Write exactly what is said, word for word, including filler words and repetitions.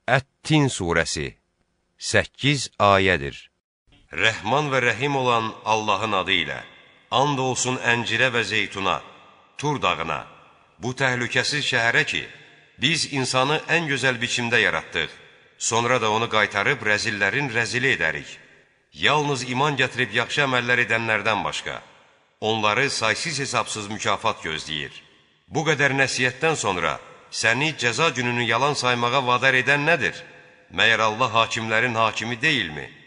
Ət-Tin surəsi səkkiz ayədir. Rəhman və rəhim olan Allahın adı ilə, and olsun əncirə və zeytuna, Tur dağına, bu təhlükəsiz şəhərə ki, biz insanı ən gözəl biçimdə yaratdıq, sonra da onu qaytarıb rəzillərin rəzili edərik. Yalnız iman gətirib yaxşı əməllər edənlərdən başqa, onları saysız hesabsız mükafat gözləyir. Bu qədər nəsiyyətdən sonra səni cəza gününü yalan saymağa vadar edən nədir? Məyər Allah hakimlərin hakimi deyilmi?